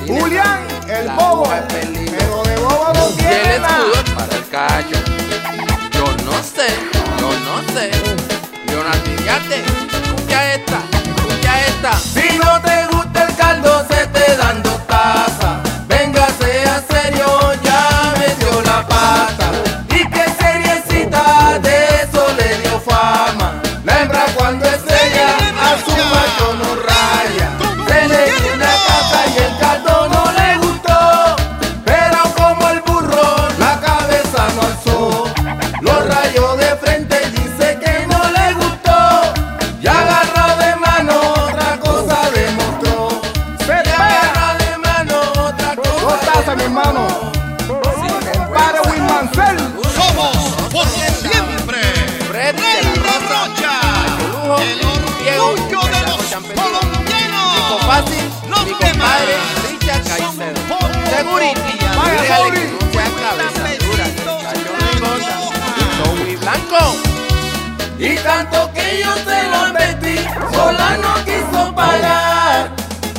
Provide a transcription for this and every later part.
Julián, el La bobo. aguja es feliz. Pero de bobo no Y el tiene nada. escudo es para el callo. Yo no sé. Leonardo Iriarte, escucha esta. Si no te gusta el caldo, se te dan 2 tazas. Véngase a serio, ya metió la pata. Y que seriecita, de eso le dio fama. La hembra cuando estrella, a su macho no raya. Se le dio una taza y el caldo no le gustó. Pero como el burro, la cabeza no alzó. Lo rayó de frente y dice que no le gustó. Y agarró de mano, otra cosa demostró. Se Y pega. agarró de mano, otra cosa 2 tazas, mi hermano. Compadre Wilmancel. Somos por siempre. Fred de Rey la de Rosa, Rocha, Lujo, el Diego, orgullo de los Champetino. colombianos. Tipo fácil, Los mi demás compadre Richard son Caicedo. polvo. Security, Vaya, dígale Mauri. que no sea cabeza dura, que el gallo no es cosa. Joey Blanco. Y tanto que yo se lo advertí, sola no quiso pagar.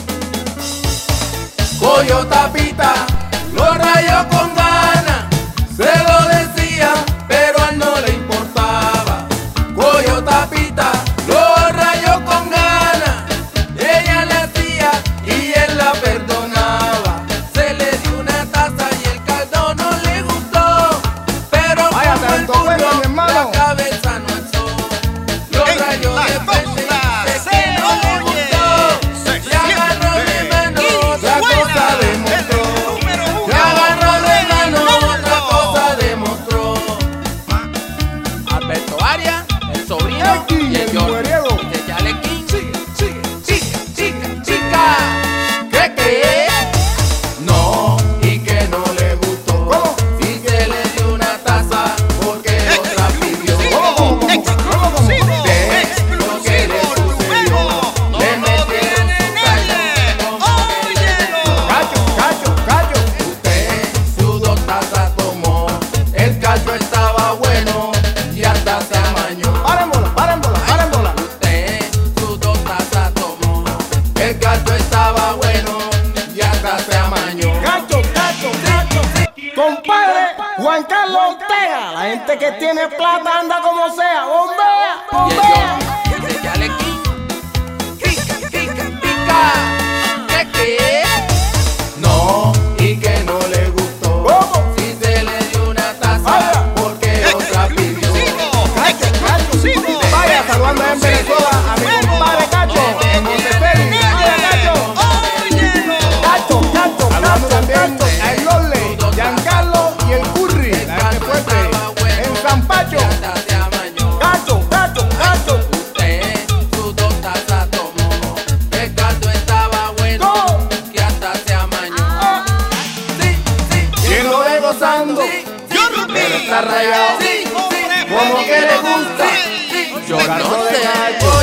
Coyo Tapita lo rayó con ganas, se lo decía, pero a él no le importaba. Coyo Tapita lo rayó con ganas, ella le hacía y él la perdonaba. Se le dio una taza y el caldo no le gustó, pero Vaya, como el tanto bueno, burro, mi hermano. la cabeza no alzó. Lo En rayó la de frente costa y dice se que no le oye, gustó. se Le agarró de siente mano, y otra suena cosa demostró. el número uno Le agarró de del mano, otra mundo. cosa demostró. Alberto Arias, el sobrino X, y el el Jorge. mujeriego. De Yalequín. Chica. ¿Qué? No, y que no le gustó. ¿Cómo? Y se le dio una taza porque otra pidió. ¿Cómo? Exclusivo, Ve exclusivo, lo que le sucedió. nuevo. Le No metieron tienen su en callo, él. como que le Óyelo. Callo. Usted sus 2 tazas tomó, el caldo estaba bueno y hasta se amañó. Paren bola. Usted sus 2 tazas tomó, el caldo estaba bueno y hasta se amañó. Cacho. Compadre Juan Carlos Ortega. La gente que tiene plata anda como sea. Bombea. Y el John dice Yalequín, pica. ¿Qué? No, y que no le gustó. ¿Cómo? Si se le dio una taza, Vaya. porque otra pidió. Exclusivo. Vaya, saludando en Venezuela a mi compadre Cacho. En Monteferi. Vaya, Cacho. Óyelo. Cacho. Saludando también a el Lole, Giancarlo y el Curry. La gente fuerte. En San Pacho. Y hasta se amañó. Cacho. Usted sus 2 tazas tomó, el caldo estaba bueno No. y hasta se amañó. ¿Quién lo ve gozando? Pero está rayado, como que le gusta. Yo no sé.